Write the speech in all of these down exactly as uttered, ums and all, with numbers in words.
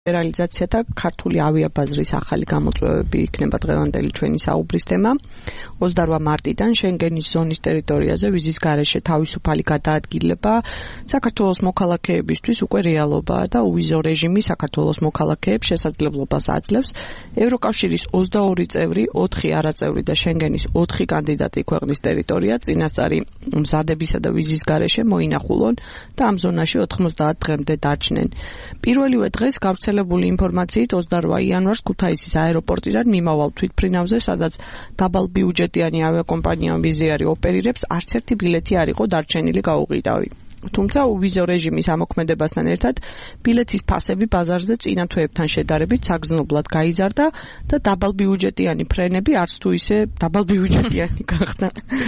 ლიბერალიზაცია და ქართული ავიაბაზრის ახალი გამოწვევები იქნება დღევანდელი ჩვენი საუბრის თემა. ოცდაორ მარტიდან შენგენის ზონის ტერიტორიაზე ვიზის გარეშე თავისუფალი გადაადგილება საქართველოს მოქალაქეებისთვის უკვე რეალობაა და უვიზო რეჟიმი საქართველოს მოქალაქეებს შესაძლებლობას აძლევს. ევროკავშირის ოცდაორი წევრი, ოთხი არაწევრი და შენგენის ოთხი კანდიდატი ქვეყნის ტერიტორია წინასწარი მზადებისა და ვიზის გარეშე მოინახულონ და ამ ზონაში ოთხმოცდაათ დღემდე დარჩნენ. პირველივე დღეს გავრცელებული ინფორმაციით ოცდაორ იანვარს ქუთაისის აეროპორტიდან მიმავალ თვითმფრინავზე, სადაც დაბალბიუჯეტიანი ავიაკომპანია ვიზიარი ოპერირებს, არც ერთი ბილეთი არ იყო დარჩენილი გაუყიდავი. თუმცა უვიზო რეჟიმის ამოქმედებასთან ერთად ბილეთის ფასები ბაზარზე წინა თვეებთან შედარებით საგრძნობლად გაიზარდა და დაბალბიუჯეტიანი ფრენები არც თუ ისე დაბალბიუჯეტიანი გახდა.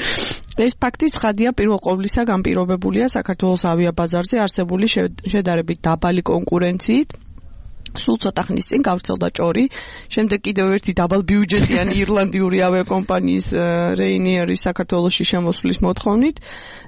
ეს ფაქტი ცხადია პირველ ყოვლისა განპირობებულია საქართველოს ავიაბაზარზე არსებული შედარებით დაბალი კონკურენციით. სულ ცოტა ხნის წინ გავრცელდა ჭორი, შემდეგ კიდევ ერთი დაბალბიუჯეტიანი ირლანდიური ავიაკომპანიის რეინიერის საქართველოში შემოსვლის მოთხოვნით.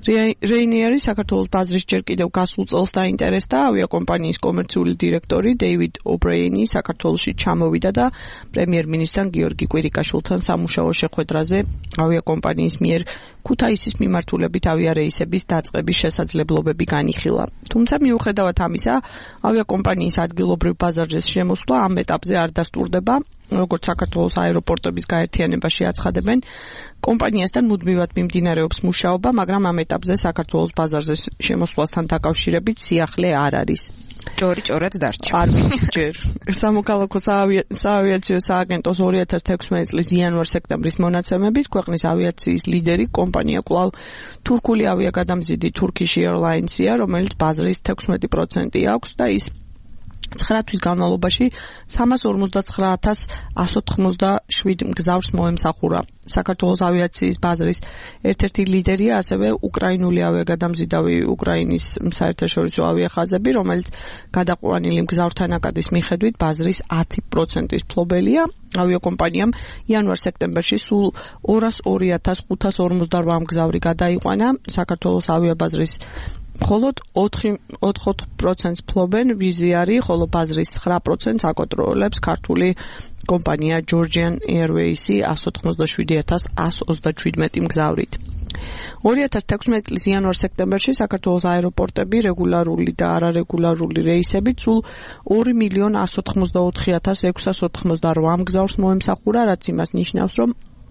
რეინიერი საქართველოს ბაზრის ჯერ კიდევ გასულ წელს დაინტერესდა, ავიაკომპანიის კომერციული დირექტორი დეივიდ ობრეინი საქართველოში ჩამოვიდა და პრემიერ-მინისტრთან გიორგი კვირიკაშვილთან სამუშაო შეხვედრაზე ავიაკომპანიის მიერ ქუთაისის მიმართულებით ავიარეისების დაწყების შესაძლებლობები განიხილა. თუმცა მიუხედავად ამისა, ავიაკომპანიის ადგილობრივ ბაზარზე შემოსვლა ამ ეტაპზე არ დასტურდება, როგორც საქართველოს აეროპორტების გაერთიანებაში აცხადებენ. კომპანიასთან მუდმივად მიმდინარეობს მუშაობა, მაგრამ ამ ეტაპზე საქართველოს ბაზარზე შემოსვლასთან დაკავშირებით სიახლე არ არის. ჭორი ჭორად დარჩა. არ ვიცი ჯერ. სამოქალაქო საავიაციო სააგენტოს ორი ათას თექვსმეტი წლის იანვარ-სექტემბრის მონაცემებით ქვეყნის ავიაციის ლიდერი კომპანია კვლავ თურქული ავიაგადამზიდი Turkish Airlines-ია, რომელიც ბაზრის თექვსმეტი პროცენტი აქვს და ის ცხრა თვის განმავლობაში სამას ორმოცდაცხრა ათას ასო თხმოცდაშვიდ მგზავრს მოემსახურა. საქართველოს ავიაციის ბაზრის ერთ-ერთი ლიდერია ასევე უკრაინული ავიაგადამზიდავი უკრაინის საერთაშორისო ავიახაზები, რომელიც გადაყვანილი მგზავრთა ნაკადის მიხედვით ბაზრის ათი პროცენტის მფლობელია. ავიაკომპანიამ იანვარ-სექტემბერში სულ ორას ორი ათას ხუთას ორმოცდაორ მგზავრი გადაიყვანა. საქართველოს ავიაბაზრის მხოლოდ ოთხი პროცენტს ფლობენ ვიზიარი, ხოლო ბაზრის ცხრა პროცენტს აკონტროლებს ქართული კომპანია Georgian Airways-ი ასო თხმოცდაშვიდი ათას ასო ოცდაჩვიდმეტი მგზავრით. ორი ათას თექვსმეტი წლის იანვარ-სექტემბერში საქართველოს აეროპორტები რეგულარული და არარეგულარული რეისებით სულ ორი მილიონ ასო თხმოცდაოთხი ათას ექვსას ოთხმოცდაორ მგზავრს მოემსახურა, რაც იმას ნიშნავს, რომ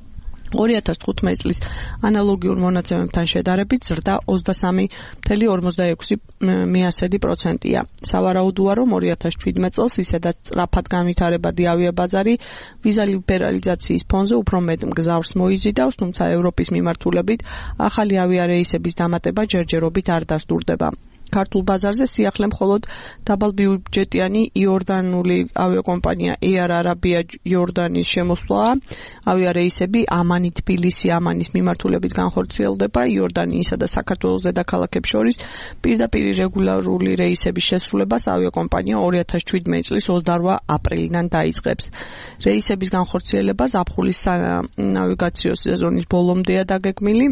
ორი ათას თხუთმეტი წლის ანალოგიურ მონაცემებთან შედარებით ზრდა ოცდასამი ფاصლე ორმოცდაექვსი პროცენტია. სავარაუდოა, რომ ორი ათას შვიდმეტი წელს ისედაც სწრაფად განვითარებადი ავიაბაზარი ვიზა ლიბერალიზაციის ფონზე უფრო მეტ მგზავრს მოიზიდავს, თუმცა ევროპის მიმართულებით ახალი ავიარეისების დამატება ჯერჯერობით არ დასტურდება. ქართულ ბაზარზე სიახლე მხოლოდ დაბალბიუჯეტიანი იორდანული ავიაკომპანია Air Arabia იორდანის შემოსვლაა. ავიარეისები ამანი თბილისი ამანის მიმართულებით განხორციელდება იორდანიისა და საქართველოს დედაქალაქებს შორის. პირდაპირ რეგულარული რეისების შესრულებას ავიაკომპანია ორი ათას შვიდმეტი წლის ოცდაორ აპრილიდან დაიწყებს. რეისების განხორციელება ზაფხულის ნავიგაციო სეზონის ბოლომდეა დაგეგმილი.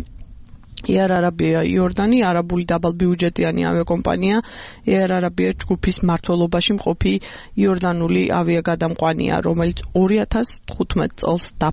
Air Arabia იორდანი არაბული დაბალბიუჯეტიანი ავიაკომპანია Air Arabia ჯგუფის მმართველობაში მყოფი იორდანული ავიაგადამყვანია, რომელიც ორი ათას თხუთმეტი წელს